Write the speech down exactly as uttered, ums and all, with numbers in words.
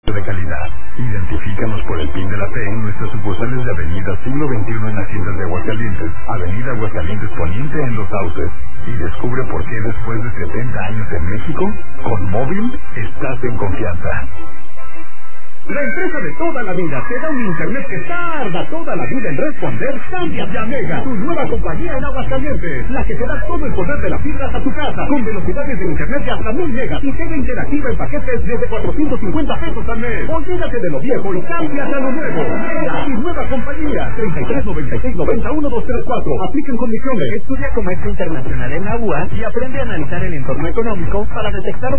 de calidad. Identifícanos por el PIN de la P en nuestras sucursales de Avenida Siglo veintiuno en las tiendas de Aguascalientes, Avenida Aguascalientes Poniente en Los Sauces, y descubre por qué después de setenta años en México, con Móvil estás en confianza. La empresa de toda la vida te da un internet que tarda toda la vida en responder. Cámbiate a Mega, tu nueva compañía en Aguascalientes, la que te da todo el poder de la fibra a tu casa, con velocidades de internet de hasta mil megas y TV interactiva en paquetes desde cuatrocientos cincuenta pesos al mes. Olvídate de lo viejo y cámbiate a lo nuevo. Mega, tu nueva compañía. treinta y tres noventa y seis noventa uno dos tres cuatro. Apliquen condiciones. Estudia comercio internacional en la U A S y aprende a analizar el entorno económico para detectar